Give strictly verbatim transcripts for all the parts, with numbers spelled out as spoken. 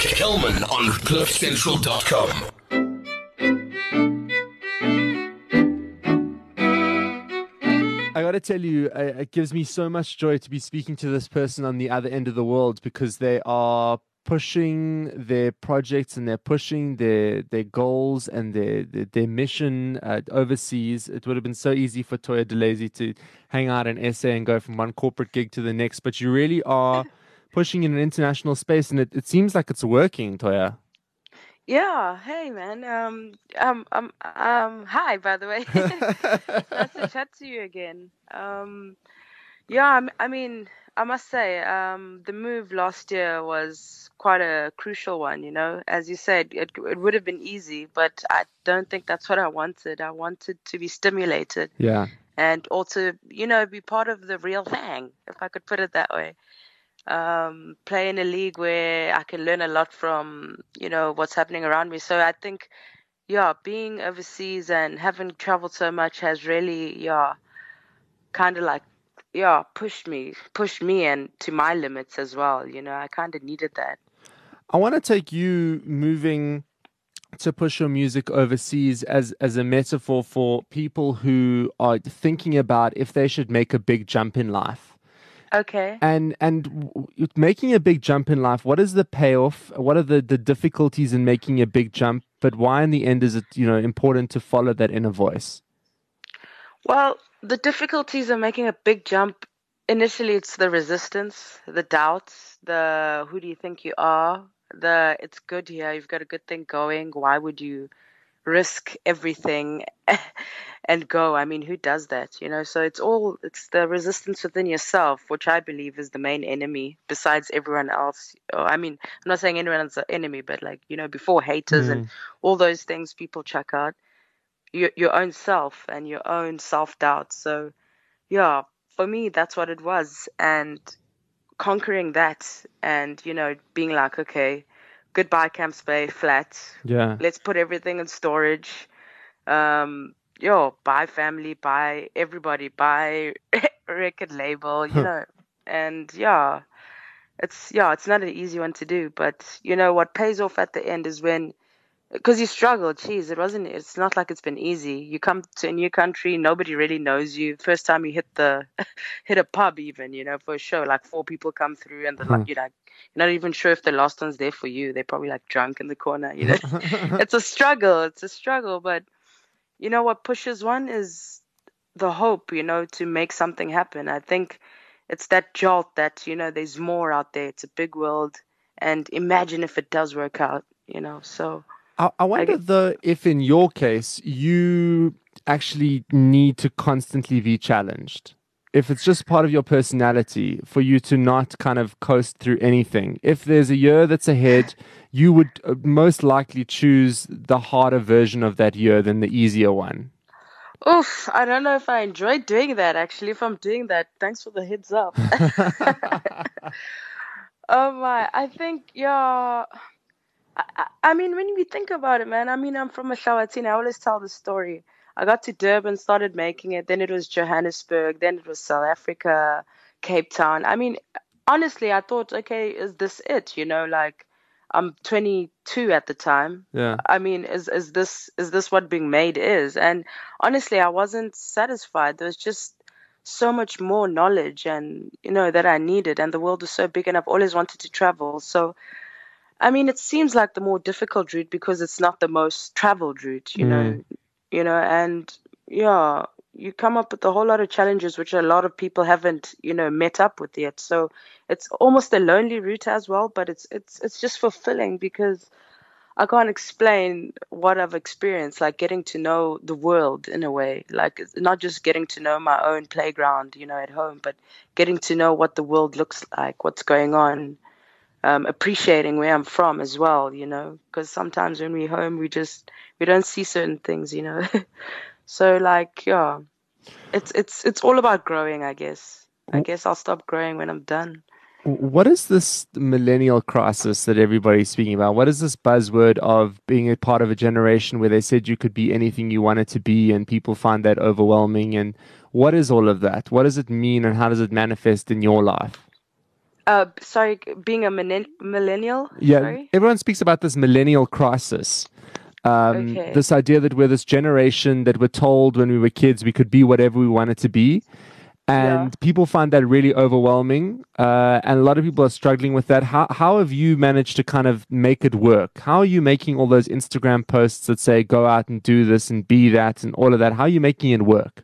Kelman on cliff central dot com. I got to tell you, uh, it gives me so much joy to be speaking to this person on the other end of the world, because they are pushing their projects and they're pushing their their goals and their their, their mission uh, overseas. It would have been so easy for Toya DeLazy to hang out in S A and go from one corporate gig to the next, but you really are pushing in an international space, and it, it seems like it's working, Toya. Yeah, hey man. Um, um, um, um, hi, by the way. Nice to chat to you again. Um, yeah, I, m- I mean, I must say, um, the move last year was quite a crucial one, you know. As you said, it it would have been easy, but I don't think that's what I wanted. I wanted to be stimulated Yeah. and also, you know, be part of the real thing, if I could put it that way. Um, play in a league where I can learn a lot from, you know, what's happening around me. So I think, yeah, being overseas and having traveled so much has really, yeah, kind of like, yeah, pushed me, pushed me and to my limits as well. You know, I kind of needed that. I want to take you moving to push your music overseas as as a metaphor for people who are thinking about if they should make a big jump in life. Okay. And and w- making a big jump in life, what is the payoff? What are the, the difficulties in making a big jump? But why in the end is it, you know, important to follow that inner voice? Well, the difficulties of making a big jump, initially it's the resistance, the doubts, the who do you think you are, the it's good here, you've got a good thing going, why would you risk everything and go? I mean, who does that? You know, so it's all it's the resistance within yourself, which I believe is the main enemy besides everyone else. Oh, I mean, I'm not saying anyone's an enemy, but like, you know, before haters and Mm. all those things people check out, your your own self and your own self-doubt. So yeah, for me that's what it was. And conquering that and, you know, being like, okay, goodbye Camps Bay flat. Yeah. Let's put everything in storage. Um, yo, buy family, buy everybody, buy record label, you know. And yeah, it's yeah, it's not an easy one to do, but you know what pays off at the end is when because you struggled. Geez, it wasn't. It's not like it's been easy. You come to a new country, nobody really knows you. First time you hit the hit a pub, even you know, for a show, like four people come through, and they're like, you're like, you're not even sure if the last one's there for you. They're probably like drunk in the corner. You know, it's a struggle. It's a struggle, but you know what pushes one is the hope. You know, to make something happen. I think it's that jolt that you know there's more out there. It's a big world, and imagine if it does work out. You know, so. I, I I wonder get, though if in your case you actually need to constantly be challenged. If it's just part of your personality for you to not kind of coast through anything. If there's a year that's ahead, you would uh, most likely choose the harder version of that year than the easier one. Oof, I don't know if I enjoy doing that actually. If I'm doing that, thanks for the heads up. Oh my, I think, yeah. I, I I mean, when you think about it, man, I mean, I'm from a Eswatini. I always tell the story. I got to Durban, started making it. Then it was Johannesburg. Then it was South Africa, Cape Town. I mean, honestly, I thought, okay, is this it? You know, like I'm twenty-two at the time. Yeah. I mean, is is this is this what being made is? And honestly, I wasn't satisfied. There was just so much more knowledge and you know that I needed, and the world was so big, and I've always wanted to travel. So I mean, it seems like the more difficult route because it's not the most traveled route, you Mm. know, you know, and yeah, you come up with a whole lot of challenges which a lot of people haven't, you know, met up with yet. So it's almost a lonely route as well, but it's it's it's just fulfilling because I can't explain what I've experienced, like getting to know the world in a way, like it's not just getting to know my own playground, you know, at home, but getting to know what the world looks like, what's going on, um, appreciating where I'm from as well, you know, because sometimes when we're home, we just we don't see certain things, you know. So like, yeah, it's it's it's all about growing, I guess. I guess I'll stop growing when I'm done. What is this millennial crisis that everybody's speaking about? What is this buzzword of being a part of a generation where they said you could be anything you wanted to be and people find that overwhelming? And what is all of that? What does it mean and how does it manifest in your life? Uh, sorry, being a millen- millennial. Yeah, Sorry. everyone speaks about this millennial crisis. Um, Okay. this idea that we're this generation that we're told when we were kids we could be whatever we wanted to be. Yeah. And people find that really overwhelming. Uh, and a lot of people are struggling with that. How, how have you managed to kind of make it work? How are you making all those Instagram posts that say go out and do this and be that and all of that? How are you making it work?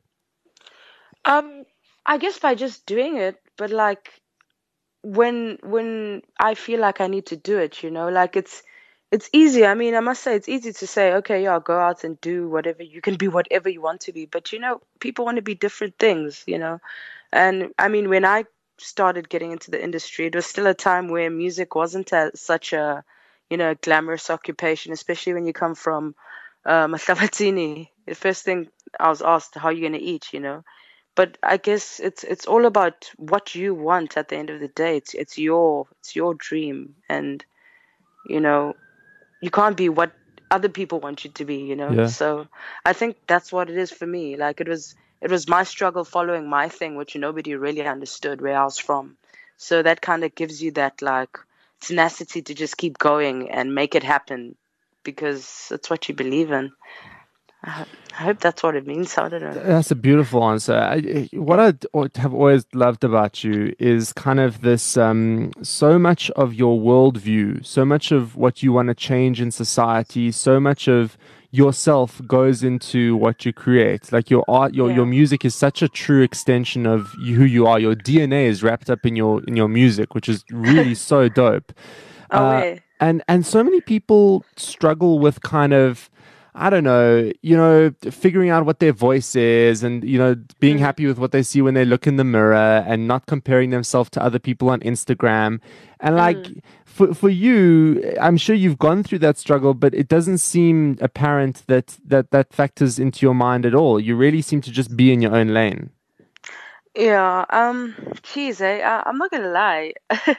Um, I guess by just doing it, but like when when I feel like I need to do it, you know, like it's it's easy. I mean, I must say it's easy to say, okay, yeah, go out and do whatever. You can be whatever you want to be, but you know, people want to be different things, you know. And I mean, when I started getting into the industry, it was still a time where music wasn't a, such a, you know, glamorous occupation, especially when you come from um, a Hlabathini. The first thing I was asked, how are you going to eat, you know? But I guess it's it's all about what you want at the end of the day. It's it's your it's your dream, and you know you can't be what other people want you to be. You know, Yeah. so I think that's what it is for me. Like it was it was my struggle following my thing, which nobody really understood where I was from. So that kind of gives you that like tenacity to just keep going and make it happen because it's what you believe in. I, ho- I hope that's what it means. I don't know. That's a beautiful answer. I, what I have always loved about you is kind of this um, so much of your worldview, so much of what you want to change in society, so much of yourself goes into what you create. Like your art, your your Yeah. music is such a true extension of you, who you are. Your D N A is wrapped up in your in your music, which is really so dope. Oh, Uh, wait. and and so many people struggle with kind of I don't know, you know, figuring out what their voice is and, you know, being Mm, happy with what they see when they look in the mirror and not comparing themselves to other people on Instagram. And like mm. for for you, I'm sure you've gone through that struggle, but it doesn't seem apparent that that that factors into your mind at all. You really seem to just be in your own lane. Yeah, um, geez, eh, I, I'm not gonna lie.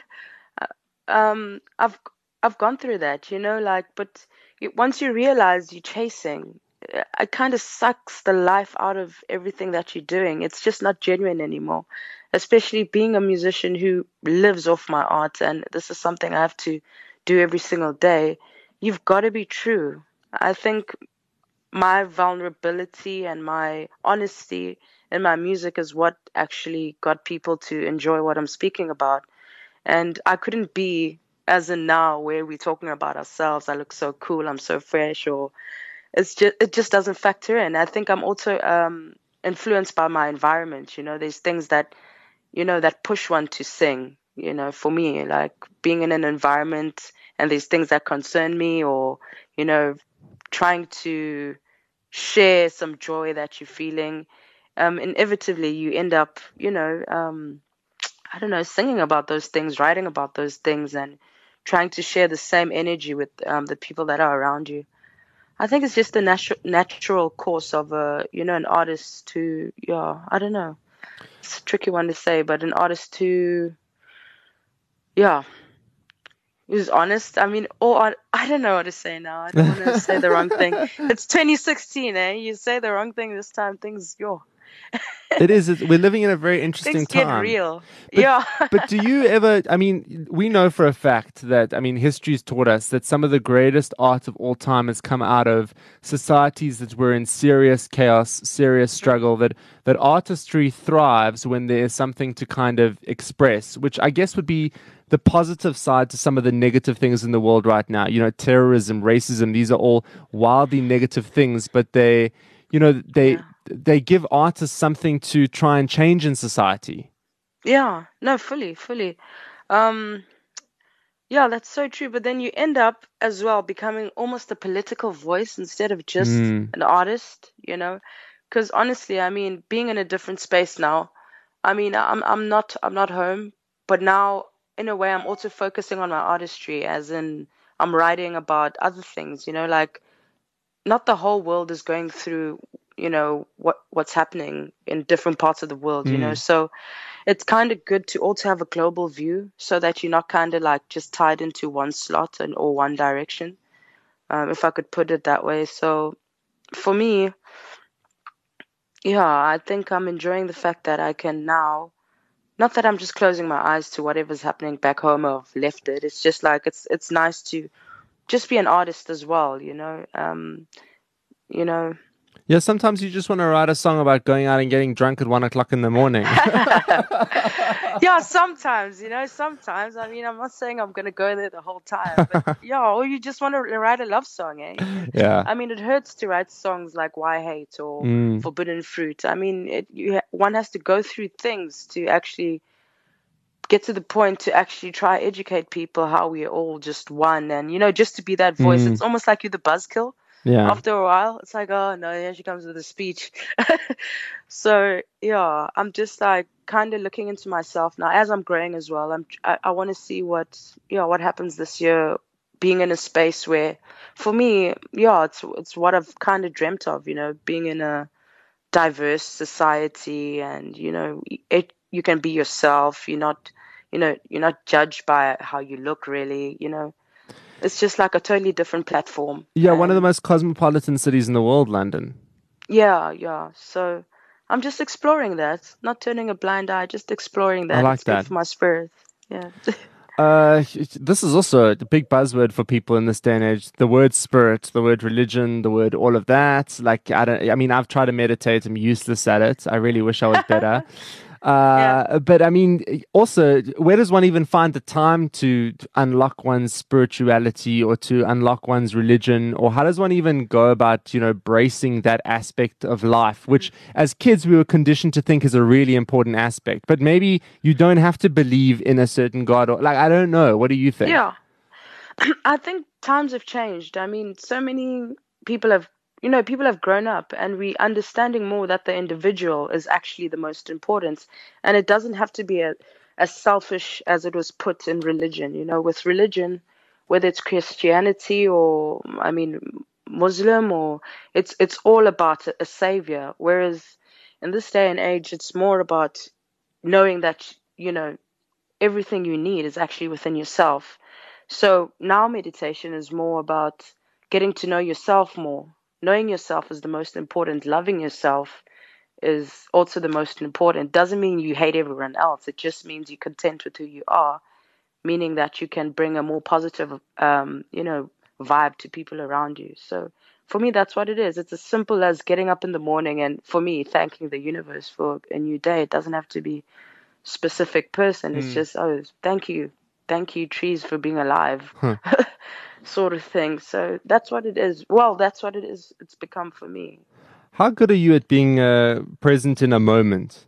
Um, I've I've gone through that, you know, like, but you, once you realize you're chasing, uh, it kind of sucks the life out of everything that you're doing. It's just not genuine anymore, especially being a musician who lives off my art, and this is something I have to do every single day. You've got to be true. I think my vulnerability and my honesty in my music is what actually got people to enjoy what I'm speaking about. And I couldn't be as in now where we're talking about ourselves. I look so cool, I'm so fresh, or it's just it just doesn't factor in. I think I'm also um influenced by my environment. You know, there's things that you know that push one to sing. You know, for me, like being in an environment and there's things that concern me, or you know, trying to share some joy that you're feeling, um, inevitably you end up, you know, um, I don't know, singing about those things, writing about those things, and trying to share the same energy with um, the people that are around you. I think it's just the natural natural course of a, you know, an artist to, yeah, I don't know. It's a tricky one to say, but an artist to, yeah, who's honest. I mean, or I don't know what to say now. I don't want to say the wrong thing. It's twenty sixteen, eh? You say the wrong thing this time, things, yo, It is. It's, we're living in a very interesting things get time. real. But Yeah. but do you ever? I mean, we know for a fact that I mean, history's taught us that some of the greatest art of all time has come out of societies that were in serious chaos, serious struggle. Mm, That that artistry thrives when there is something to kind of express, which I guess would be the positive side to some of the negative things in the world right now. You know, terrorism, racism. These are all wildly negative things, but they, you know, they yeah. they give artists something to try and change in society. Yeah. No, fully, fully. Um, yeah, that's so true. But then you end up as well becoming almost a political voice instead of just Mm, an artist, you know? Because honestly, I mean, being in a different space now, I mean, I'm I'm not I'm not home, but now in a way I'm also focusing on my artistry, as in I'm writing about other things, you know, like not the whole world is going through, you know, what what's happening in different parts of the world, you know. mm. So it's kind of good to also have a global view so that you're not kind of like just tied into one slot and or one direction, um, if I could put it that way. So for me, yeah, I think I'm enjoying the fact that I can now, not that I'm just closing my eyes to whatever's happening back home or I've left it. It's just like it's it's nice to just be an artist as well, you know. Um, you know. Yeah, sometimes you just want to write a song about going out and getting drunk at one o'clock in the morning. Yeah, sometimes, you know, sometimes. I mean, I'm not saying I'm going to go there the whole time, but yeah, or you just want to write a love song, eh? Yeah. I mean, it hurts to write songs like Why Hate or Mm. Forbidden Fruit. I mean, it, you ha- one has to go through things to actually get to the point to actually try educate people how we're all just one, and, you know, just to be that voice. Mm. It's almost like you're the buzzkill. Yeah. After a while, it's like, oh no, here she comes with a speech. So yeah, I'm just like kind of looking into myself now as I'm growing as well. I'm I, I want to see what you know what happens this year, being in a space where, for me, yeah, it's it's what I've kind of dreamt of. You know, being in a diverse society, and you know, it you can be yourself. You're not, you know, you're not judged by how you look. Really, you know. It's just like a totally different platform. Yeah, one of the And most cosmopolitan cities in the world, London. yeah, yeah. So I'm just exploring that, not turning a blind eye, just exploring I that. like It's good that. for my spirit. Yeah. Uh, this is also a big buzzword for people in this day and age. The word spirit, the word religion, the word all of that. Like, I don't, I mean, I've tried to meditate. I'm useless at it. I really wish I was better. Yeah. Uh, but I mean, also, where does one even find the time to unlock one's spirituality or to unlock one's religion? Or how does one even go about, you know, bracing that aspect of life, which as kids we were conditioned to think is a really important aspect? But maybe you don't have to believe in a certain God, or like, I don't know. What do you think? Yeah. I think times have changed. I mean, so many people have, you know, people have grown up, and we understanding more that the individual is actually the most important. And it doesn't have to be a, as selfish as it was put in religion. You know, with religion, whether it's Christianity or, I mean, Muslim, or it's it's all about a, a savior. Whereas in this day and age, it's more about knowing that, you know, everything you need is actually within yourself. So now meditation is more about getting to know yourself more. Knowing yourself is the most important. Loving yourself is also the most important. Doesn't mean you hate everyone else. It just means you're content with who you are, meaning that you can bring a more positive, um, you know, vibe to people around you. So for me, that's what it is. It's as simple as getting up in the morning and, for me, thanking the universe for a new day. It doesn't have to be specific person. It's Mm. just, oh, thank you. Thank you, trees, for being alive, Huh. sort of thing. So that's what it is. Well, that's what it is. It's become for me. How good are you at being uh, present in a moment?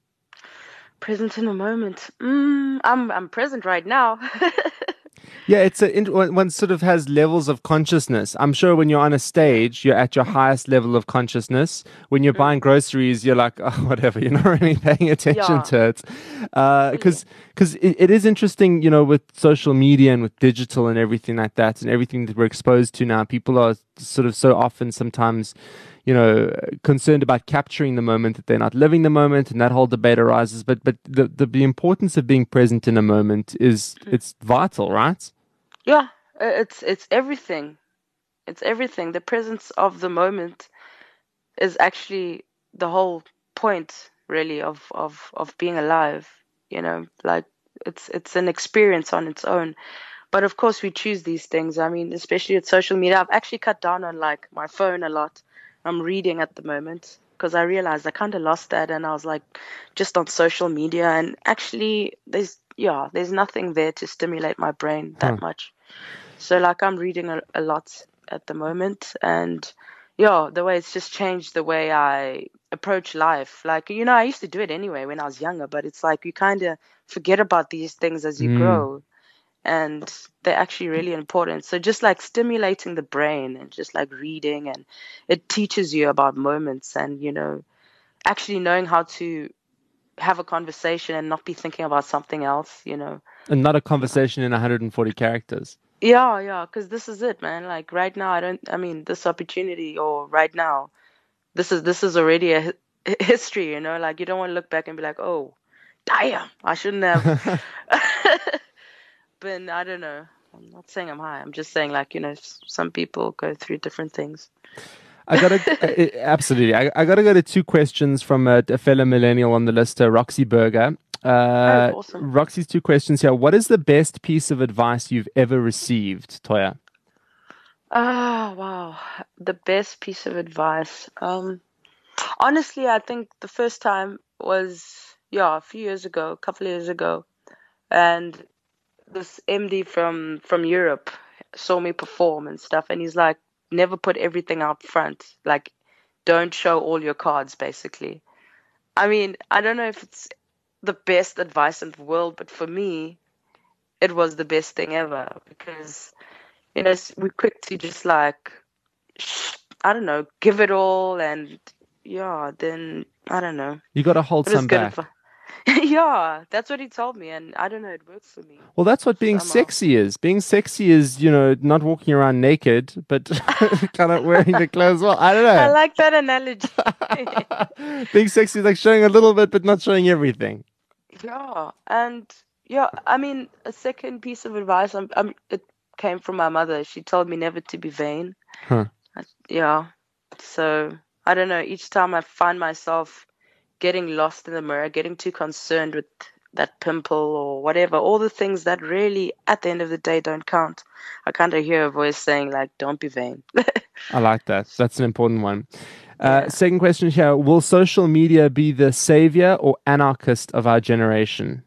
Present in a moment. Mm, I'm I'm present right now. Yeah, it's a int- one one sort of has levels of consciousness. I'm sure when you're on a stage, you're at your highest level of consciousness. When you're buying groceries, you're like, oh, whatever. You're not really paying attention Yeah. to it, because because it, it is interesting, you know, with social media and with digital and everything like that, and everything that we're exposed to now. People are sort of so often sometimes, you know, concerned about capturing the moment that they're not living the moment, and that whole debate arises. But but the the, the importance of being present in a moment is it's vital, right? Yeah, uh, it's it's everything. It's everything. The presence of the moment is actually the whole point, really, of of of being alive. You know, like it's it's an experience on its own. But of course, we choose these things. I mean, especially with social media, I've actually cut down on like my phone a lot. I'm reading at the moment because I realized I kind of lost that, and I was like just on social media, and actually there's yeah, there's nothing there to stimulate my brain that Huh. much. So like I'm reading a, a lot at the moment, and yeah, the way it's just changed the way I approach life. Like, you know, I used to do it anyway when I was younger, but it's like you kind of forget about these things as you Mm. grow, and they're actually really important. So just like stimulating the brain and just like reading, and it teaches you about moments, and, you know, actually knowing how to have a conversation and not be thinking about something else, you know. And not a conversation in one hundred forty characters. Yeah, yeah, because this is it, man. Like right now, I don't, I mean, this opportunity, or right now, this is this is already a hi- history, you know. Like you don't want to look back and be like, oh, damn, I shouldn't have. But I don't know. I'm not saying I'm high. I'm just saying, like, you know, s- some people go through different things. I gotta uh, absolutely. I, I gotta go to two questions from a, a fellow millennial on the list, uh, Roxy Berger. Uh, Oh, awesome. Roxy's two questions here. What is the best piece of advice you've ever received, Toya? Ah, wow. The best piece of advice. Um, honestly, I think the first time was, yeah, a few years ago, a couple of years ago, and this M D from from Europe saw me perform and stuff, and he's like, never put everything out front. Like, don't show all your cards, basically. I mean, I don't know if it's the best advice in the world, but for me, it was the best thing ever because, you know, s- we're quick to just like, sh- I don't know, give it all, and yeah, then I don't know. You got to hold It was some good back. advice. Yeah, that's what he told me, and I don't know, it works for me Well, that's what being somehow. sexy is. Being sexy is, you know, not walking around naked, but kind of wearing the clothes well. I don't I know. like that analogy. Being sexy is like showing a little bit, but not showing everything. Yeah, and yeah, I mean, a second piece of advice, I'm, I'm, it came from my mother. She told me never to be vain. Huh. I- Yeah, so I don't know. Each time I find myself getting lost in the mirror, getting too concerned with that pimple or whatever, all the things that really, at the end of the day, don't count. I kind of hear a voice saying, like, don't be vain. I like that. That's an important one. Uh, Yeah. second question here. Will social media be the savior or anarchist of our generation?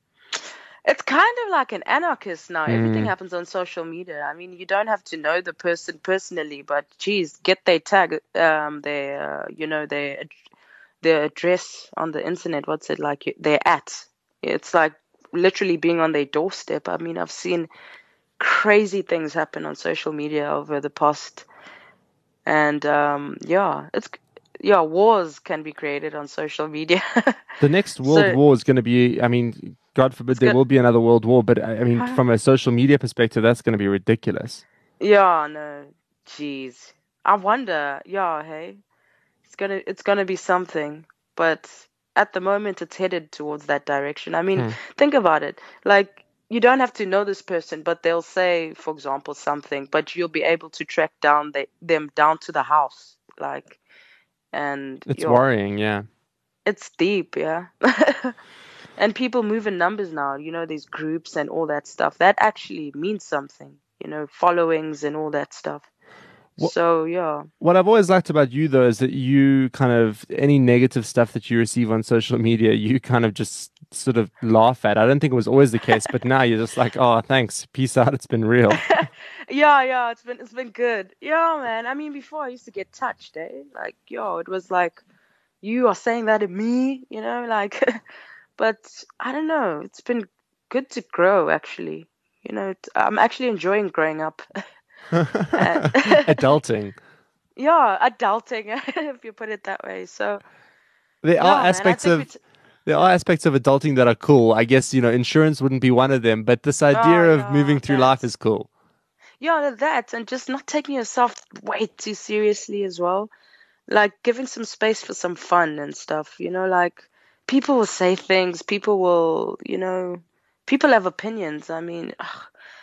It's kind of like an anarchist now. Everything Mm, happens on social media. I mean, you don't have to know the person personally, but geez, get their tag, um, their, uh, you know, their ad- their address on the internet. What's it like? Their at. It's like literally being on their doorstep. I mean, I've seen crazy things happen on social media over the past, and um, yeah, it's yeah, wars can be created on social media. the next world So war is going to be, I mean, God forbid it's there good. will be another world war, but I I mean, from a social media perspective, that's going to be ridiculous. Yeah, no, jeez. I wonder. Yeah, hey, it's gonna it's gonna be something, but at the moment it's headed towards that direction. I mean, Hmm. think about it. Like you don't have to know this person, but they'll say, for example, something, but you'll be able to track down they, them down to the house, like, and It's yeah, worrying, yeah. it's deep, yeah. And people move in numbers now, you know, these groups and all that stuff. That actually means something, you know, followings and all that stuff. What So yeah. what I've always liked about you though is that you kind of any negative stuff that you receive on social media, you kind of just sort of laugh at. I don't think it was always the case, but now you're just like, oh, thanks, peace out, it's been real. Yeah, yeah, it's been it's been good. Yeah, man. I mean, before I used to get touched, eh? Like, yo, it was like you are saying that to me, you know, like but I don't know. It's been good to grow actually. You know, t- I'm actually enjoying growing up. And Adulting. yeah, adulting, if you put it that way. So, There are yeah, man, I aspects think we of t there are aspects of adulting that are cool. I guess, you know, insurance wouldn't be one of them, but this oh idea of yeah, moving through life that. is cool. Yeah, that and just not taking yourself way too seriously as well. Like giving some space for some fun and stuff, you know, like people will say things, people will, you know, people have opinions. I mean, ugh,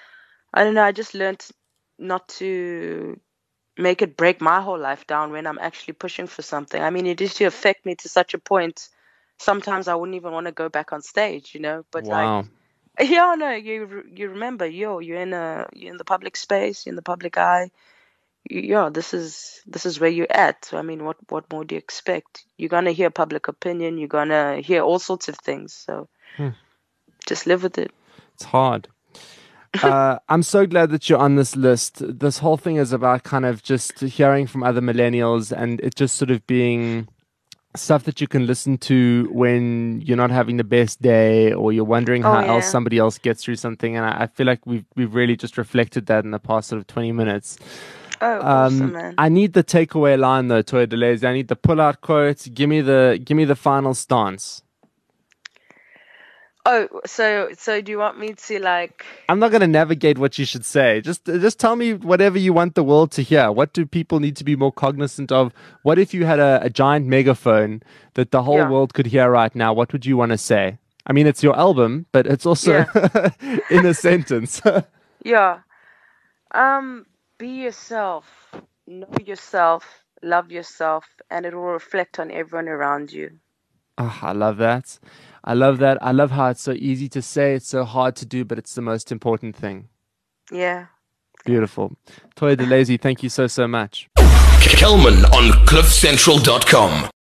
I don't know, I just learned not to make it break my whole life down when I'm actually pushing for something. I mean, it used to affect me to such a point. Sometimes I wouldn't even want to go back on stage, you know, but like, Wow. yeah, no, you re- you remember, yo, you're in a you're in the public space, you're in the public eye. Yeah, this is this is where you're at. So I mean, what what more do you expect? You're gonna hear public opinion. You're gonna hear all sorts of things. So Hmm. just live with it. It's hard. Uh, I'm so glad that you're on this list. This whole thing is about kind of just hearing from other millennials and it just sort of being stuff that you can listen to when you're not having the best day or you're wondering Oh how else yeah. somebody else gets through something. And I, I feel like we've we've really just reflected that in the past sort of twenty minutes. Oh, awesome, Um, man. I need the takeaway line though, Toya Deleuze. I need the pull-out quote. Give me the give me the final stance. Oh, so so do you want me to like? I'm not going to navigate what you should say. Just just tell me whatever you want the world to hear. What do people need to be more cognizant of? What if you had a, a giant megaphone that the whole Yeah, world could hear right now? What would you want to say? I mean, it's your album, but it's also yeah, in a sentence. yeah. Um, be yourself. Know yourself. Love yourself, and it will reflect on everyone around you. Ah, I love that. I love that. I love how it's so easy to say, it's so hard to do, but it's the most important thing. Yeah. Beautiful. Toya DeLazy, thank you so, so much. Kelman on cliff central dot com.